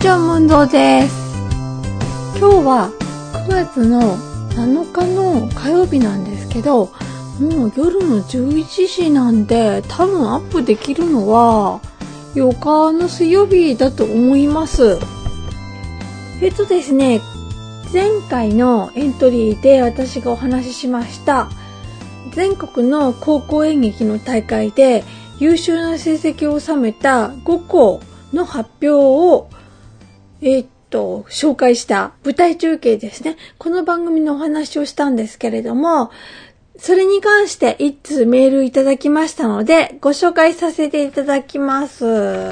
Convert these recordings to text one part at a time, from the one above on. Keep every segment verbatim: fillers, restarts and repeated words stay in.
はムンゾーです。今日はくがつのなのかの火曜日なんですけど、もう夜のじゅういちじなんで、多分アップできるのはよっかの水曜日だと思います。えっとですね、前回のエントリーで私がお話ししました全国の高校演劇の大会で優秀な成績を収めたごこうの発表をえー、っと紹介した舞台中継ですね。この番組のお話をしたんですけれども、それに関して一通メールいただきましたのでご紹介させていただきます。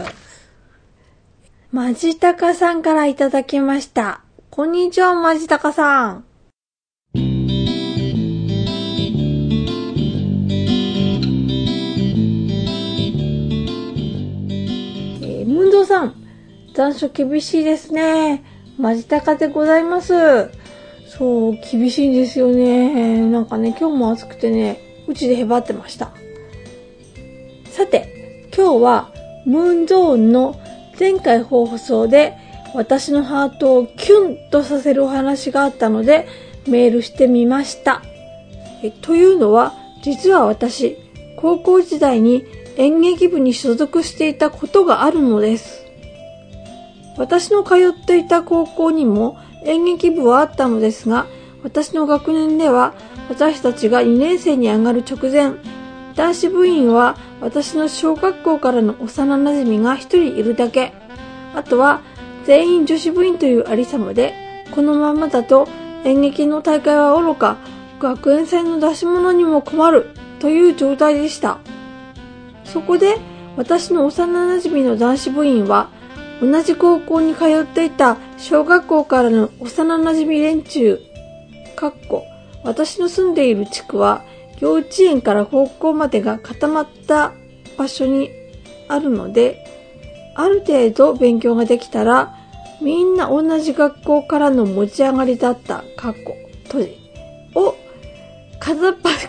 まじたかさんからいただきました。こんにちは、まじたかさん。えー、ムンドさん、残暑厳しいですね。まじたかでございます。そう、厳しいんですよね。なんかね、今日も暑くてね、うちでへばってました。さて、今日はムーンゾーンの前回放送で私のハートをキュンとさせるお話があったのでメールしてみました。えというのは、実は私、高校時代に演劇部に所属していたことがあるのです。私の通っていた高校にも演劇部はあったのですが、私の学年では私たちがにねん生に上がる直前、男子部員は私の小学校からの幼馴染が一人いるだけ。あとは全員女子部員というありさまで、このままだと演劇の大会はおろか、学園祭の出し物にも困るという状態でした。そこで私の幼馴染の男子部員は、同じ高校に通っていた小学校からの幼馴染連中、かっこ私の住んでいる地区は幼稚園から高校までが固まった場所にあるので、ある程度勉強ができたらみんな同じ学校からの持ち上がりだったかっこ閉じを片っ端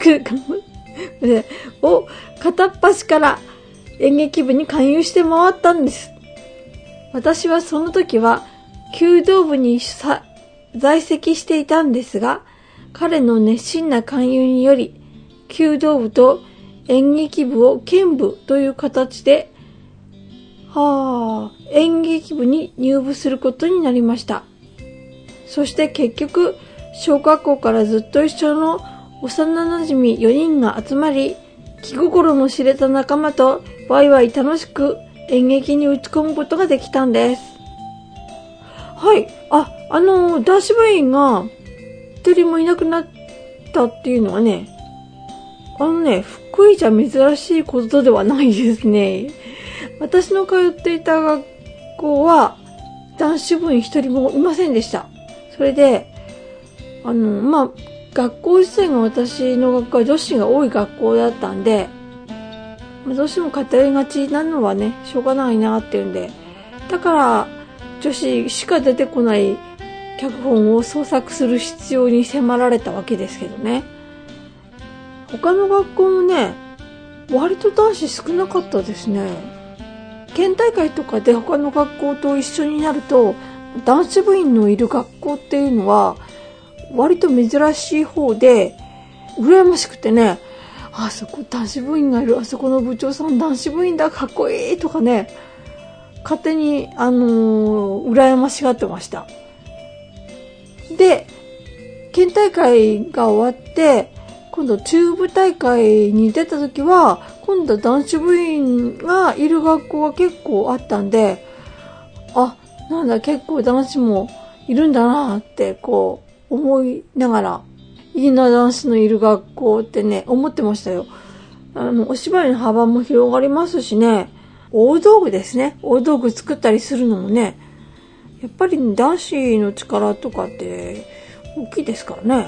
を片っ端から演劇部に勧誘して回ったんです。私はその時は弓道部に在籍していたんですが、彼の熱心な勧誘により弓道部と演劇部を兼部という形ではあ、演劇部に入部することになりました。そして結局小学校からずっと一緒の幼馴染よにんが集まり、気心の知れた仲間とワイワイ楽しく演劇に打ち込むことができたんです。はい、あ、あの男子部員が一人もいなくなったっていうのはね、あのね、福井じゃ珍しいことではないですね。私の通っていた学校は男子部員一人もいませんでした。それで、あの、まあ、学校自体が私の学校は女子が多い学校だったんで、どうしても偏りがちなのはね、しょうがないなっていうんで、だから女子しか出てこない脚本を創作する必要に迫られたわけですけどね。他の学校もね、割と男子少なかったですね。県大会とかで他の学校と一緒になると、男子部員のいる学校っていうのは割と珍しい方で、羨ましくてね、あそこ男子部員がいる、あそこの部長さん男子部員だ、かっこいいとかね、勝手にあのー、羨ましがってました。で、県大会が終わって今度中部大会に出た時は、今度男子部員がいる学校が結構あったんで、あ、なんだ、結構男子もいるんだなってこう思いながら、いいな男子のいる学校ってね、思ってましたよ。あの、お芝居の幅も広がりますしね、大道具ですね。大道具作ったりするのもね、やっぱり男子の力とかって大きいですからね。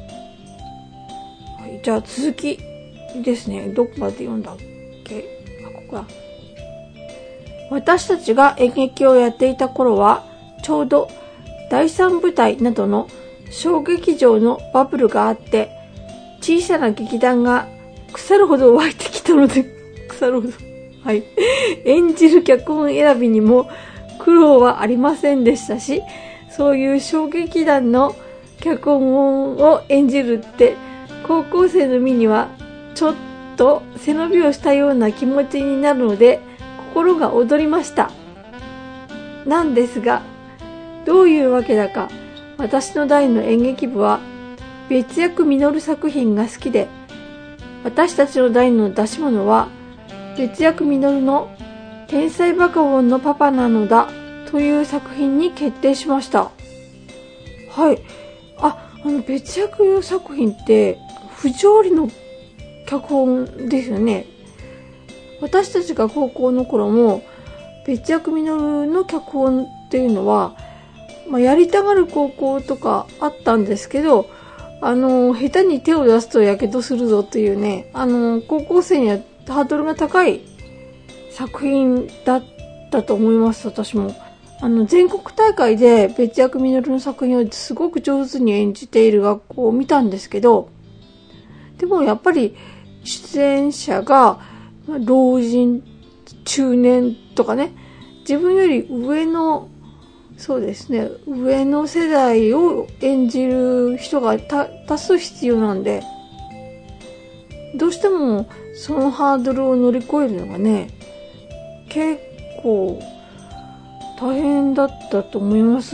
はい、じゃあ続きですね。どこまで読んだっけ？あ、ここだ。私たちが演劇をやっていた頃は、ちょうど第三舞台などの小劇場のバブルがあって、小さな劇団が腐るほど湧いてきたので、腐るほど。はい。演じる脚本選びにも苦労はありませんでしたし、そういう小劇団の脚本を演じるって高校生の身にはちょっと背伸びをしたような気持ちになるので心が躍りました。なんですが、どういうわけだか私の代の演劇部は別役実作品が好きで、私たちの代の出し物は別役実の天才バカボンのパパなのだという作品に決定しました。はい。あ、あの別役作品って不条理の脚本ですよね。私たちが高校の頃も別役実の脚本っていうのは、まあ、やりたがる高校とかあったんですけど、あの下手に手を出すとやけどするぞっていうね、あの高校生にはハードルが高い作品だったと思います。私もあの全国大会で別役実の作品をすごく上手に演じている学校を見たんですけど、でもやっぱり出演者が老人、中年とかね、自分より上のそうですね上の世代を演じる人が多数必要なんで、どうしてもそのハードルを乗り越えるのがね結構大変だったと思います。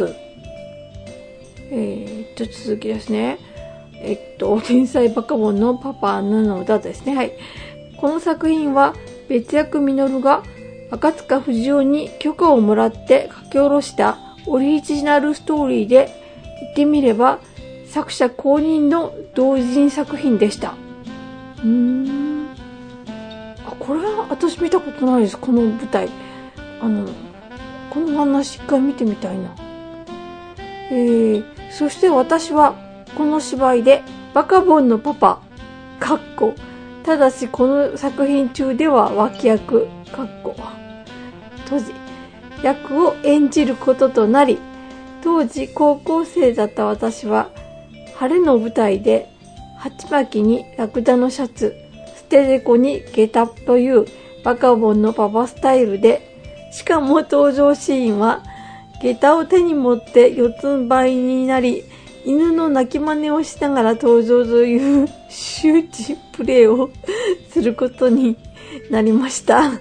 えー、っと続きですね。えっと天才バカボンのパパなのだですね。はい。この作品は別役実が赤塚不二夫に許可をもらって書き下ろしたオリジナルストーリーで、言ってみれば作者公認の同人作品でした。うーん。あ、これは私見たことないです。この舞台。あの、この話一回見てみたいな。えー、そして私はこの芝居でバカボンのパパ、かっこ、ただしこの作品中では脇役、かっこ、閉じ、役を演じることとなり、当時高校生だった私は晴れの舞台で鉢巻きにラクダのシャツ、ステレコに下駄というバカボンのパパスタイルで、しかも登場シーンは下駄を手に持って四つん這いになり、犬の鳴き真似をしながら登場という周知プレイをすることになりました。はい。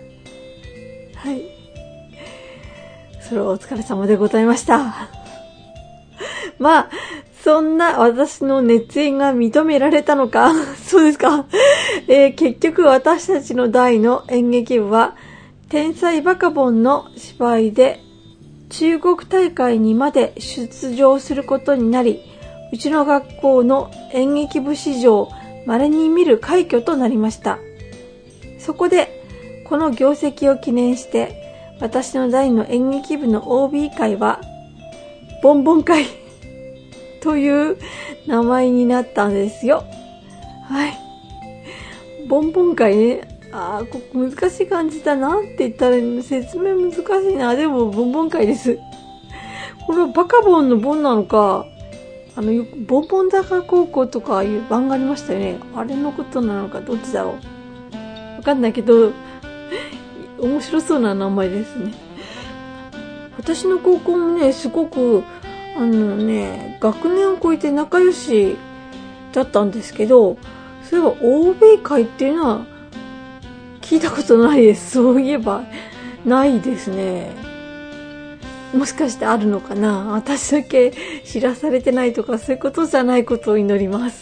それはお疲れ様でございました。まあ、そんな私の熱演が認められたのか。そうですか。えー、結局私たちの代の演劇部は天才バカボンの芝居で中国大会にまで出場することになり、うちの学校の演劇部史上稀に見る快挙となりました。そこでこの業績を記念して私の代の演劇部の オービー 会はボンボン会という名前になったんですよ。はい。ボンボン会ね。あー、ここ難しい感じだなって言ったら説明難しいな。でもボンボン会です。これはバカボンのボンなのか、あのよくボンボン坂高校とかいう番がありましたよね。あれのことなのかどっちだろう。わかんないけど面白そうな名前ですね。私の高校もねすごくあのね学年を超えて仲良しだったんですけど、そういえば オービー 会っていうのは聞いたことないです。そういえばないですね。もしかしてあるのかな。私だけ知らされてないとかそういうことじゃないことを祈ります。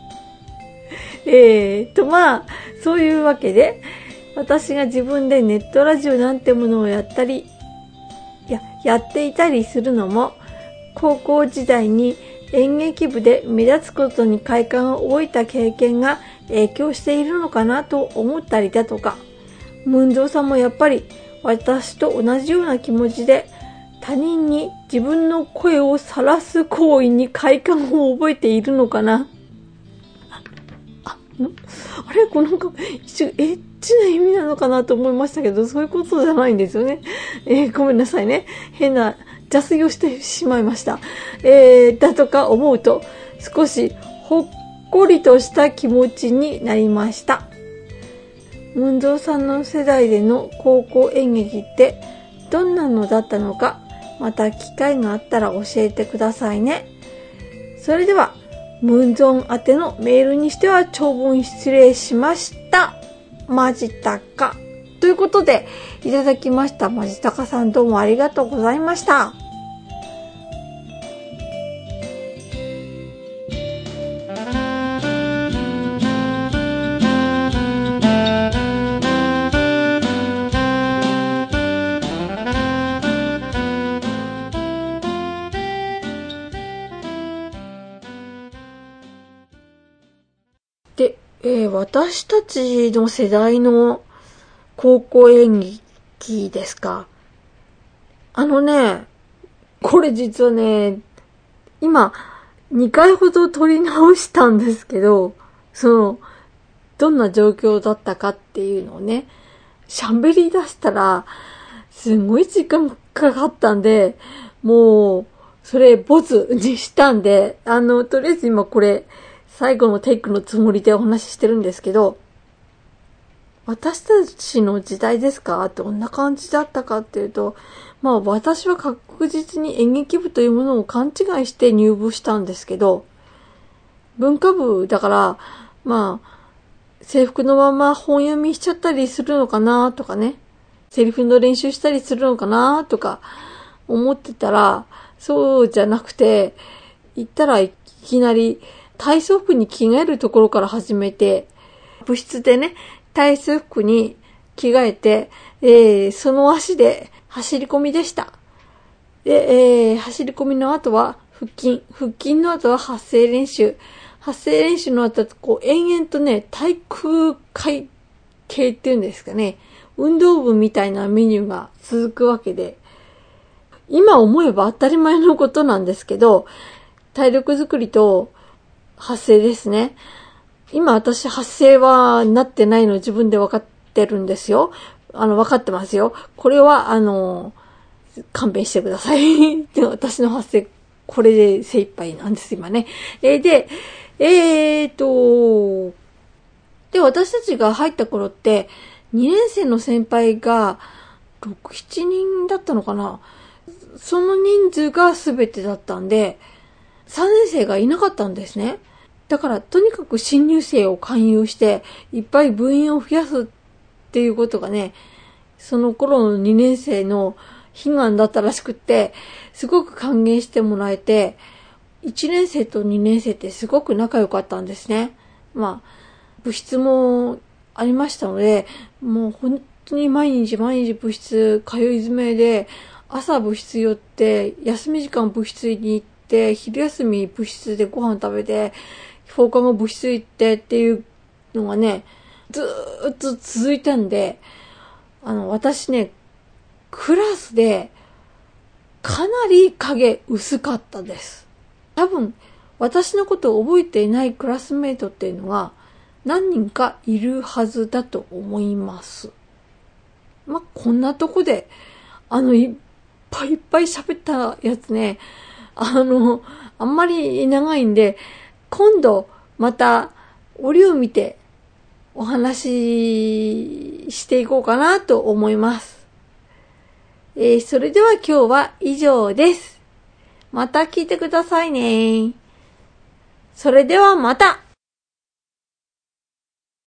えーとまあそういうわけで、私が自分でネットラジオなんてものをやったりややっていたりするのも、高校時代に演劇部で目立つことに快感を覚えた経験が影響しているのかなと思ったりだとか、文蔵さんもやっぱり私と同じような気持ちで他人に自分の声を晒す行為に快感を覚えているのかな。あ、あれこのなんか一瞬エッチな意味なのかなと思いましたけど、そういうことじゃないんですよね。えー、ごめんなさいね。変な邪推をしてしまいました。えー、だとか思うと少しほっこりとした気持ちになりました。文蔵さんの世代での高校演劇ってどんなのだったのか、また機会があったら教えてくださいね。それでは、ムンゾン宛てのメールにしては長文失礼しました。まじたか。ということで、いただきましたまじたかさん、どうもありがとうございました。で、えー、私たちの世代の高校演劇ですか。あのね、これ実はね、今にかいほど撮り直したんですけど、その、どんな状況だったかっていうのをね、喋り出したら、すごい時間かかったんで、もう、それ、ボツにしたんで、あの、とりあえず今これ、最後のテイクのつもりでお話ししてるんですけど、私たちの時代ですか？どんな感じだったかっていうと、まあ私は確実に演劇部というものを勘違いして入部したんですけど、文化部だから、まあ、制服のまま本読みしちゃったりするのかなとかね、セリフの練習したりするのかなとか思ってたら、そうじゃなくて、行ったらいきなり体操服に着替えるところから始めて、部室でね、体操服に着替えて、えー、その足で走り込みでした。で、えー、走り込みの後は腹筋、腹筋の後は発声練習。発声練習の後はこう延々とね、体育会系っていうんですかね、運動部みたいなメニューが続くわけで、今思えば当たり前のことなんですけど、体力づくりと発声ですね。今私発声はなってないの自分で分かってるんですよ。あの、分かってますよ。これは、あの、勘弁してください。で、私の発声、これで精一杯なんです、今ね。えー、で、えーと、で、私たちが入った頃って、にねん生の先輩が、ろく、しちにんだったのかな。その人数が全てだったんで、さんねん生がいなかったんですね。だから、とにかく新入生を勧誘して、いっぱい部員を増やすっていうことがね、その頃のにねん生の悲願だったらしくって、すごく歓迎してもらえて、いちねん生とにねん生ってすごく仲良かったんですね。まあ、部室もありましたので、もう本当に毎日毎日部室通い詰めで、朝部室寄って、休み時間部室に行って、昼休み部室でご飯食べて、放課後部室行ってっていうのがね、ずーっと続いたんで、あの、私ね、クラスでかなり影薄かったです。多分、私のことを覚えていないクラスメイトっていうのが何人かいるはずだと思います。まあ、こんなとこで、あの、いっぱいいっぱい喋ったやつね、あの、あんまり長いんで、今度また折を見てお話ししていこうかなと思います。えー、それでは今日は以上です。また聞いてくださいね。それではまた。